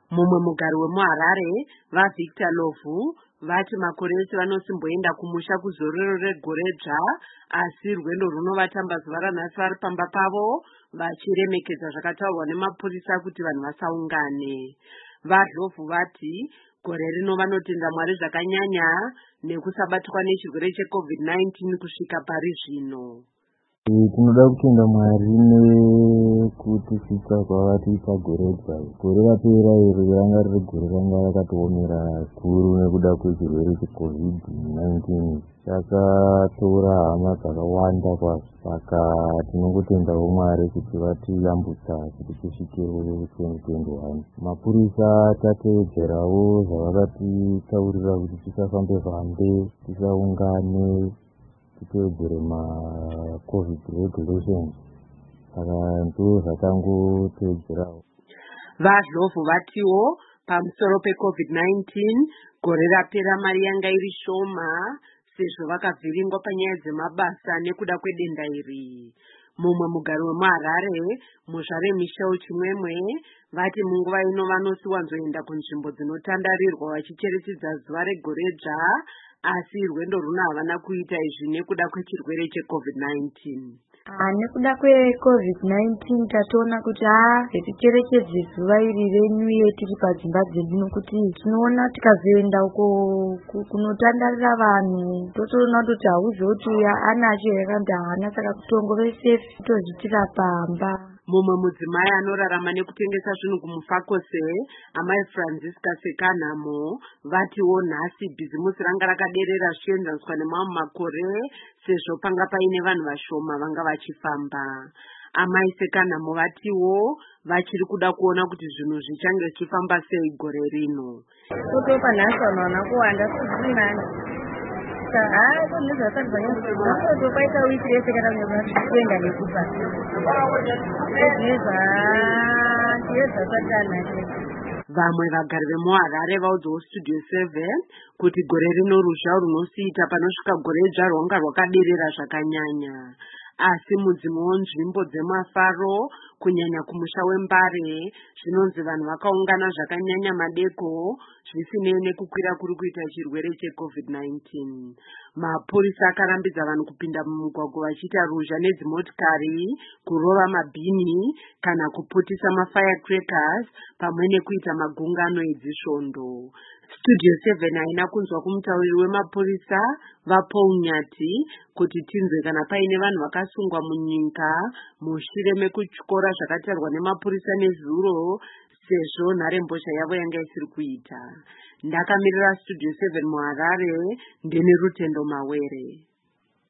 Mumwe mugari wemuHarare vaVictor Lovu vati makore ese vanosimboenda kumusha kuzororo regore dzva, asi rwendo runovatamba zuva ranhasi vari pamba pavo vachiremekedza zvakataurwa nemapurisa kuti vanhu vasaungane. VaLovu vati gore rino vanotenda Mwari zvakanyanya nekusabatwa nechirwere cheCovid-19 kusvika pari zvino. Tinoda kutenda Mwari nekutisvitsa kwavatiita gore dzva. Gore rapera iri ranga riri gore ranga rakatiomera zvikuru nekuda kwechirwere cheCovid-19. Takatora hama dzakawanda kwazvo. Saka tinongotendawo Mwari kuti vatiyambutsa kuti tisvike 2021. Mapurisa tatevedzerawo zvavakatitaurira kuti tisafambe tisaungane, titevedzere COVID regulations. Saka ndo zvatangotevedzerawo. VaLovu vatiwo pamusoro peCovid-19 gore rapera mari yanga iri shoma sezvo vakavhiringwa panyaya dzemabasa nekuda kwedenda iri. Mumwe mugari wemuHarare Muzvare Michel Chimwemwe vati munguva ino vanosiwanzoenda kunzvimbo dzinotandarirwa vachicherechedza zuva regore dzva, asi rwendo runo havana kuita izvi nekuda kwechirwere cheCovid-19. Nekuda kweCovid-19 tatoona kuti ticherekedze zuva iri renyu tiri padzimba dzedu, nokuti tinoona tikazoenda uko kunotandarira vanhu totoona kuti hauzoti uya anacho yakanda hana, saka kutongove safe tozvitira pamba. Mumwe mudzimai anorarama nekutengesa zvinhu kumufakose, amai Francisca Sekanhamo vatiwo nhasi bhizimusi ranga rakaderera zvichienzaniswa nemamwe makore sezvo panga paine vanhu vashoma vanga vachifamba. Amai Sekanhamo vatiwo vachiri kuda kuona kuti zvinhu zvichange zvichifamba sei gore rino. Kutopa nhasi vanhu vana kuwanda sizvinani. Paita wiki yese kana kuenda nekupa vamwe vagari vemuHarare vaudzawo Studio 7 kuti gore rino ruzha runosiita panosvika gore dzva rwanga rwakaderera zvakanyanya. Asi mudzimwewo nzvimbo dzemafaro kunyanya kumusha weMbare zvinonzi vanhu vakaungana zvakanyanya madeko zvisinei nekukwira kuri kuita chirwere cheCovid-19. Mapurisa akarambidza vanhu kupinda mumugwagwa vachiita ruzha nedzimotikari, kurova mabhini kana kuputisa mafirecrackers pamwe nekuita magungano edzisvondo. Studio 7 haina kunzwa kumutauriri wemapurisa vaPaul Nyati kuti tinzwe kana paine vanhu vakasungwa munyika mushure mekutyora zvakatarwa nemapurisa nezuro sezvo nharembozha yavo yanga isiri kuita. Ndakamirira Studio 7 muHarare ndine Rutendo Mawere.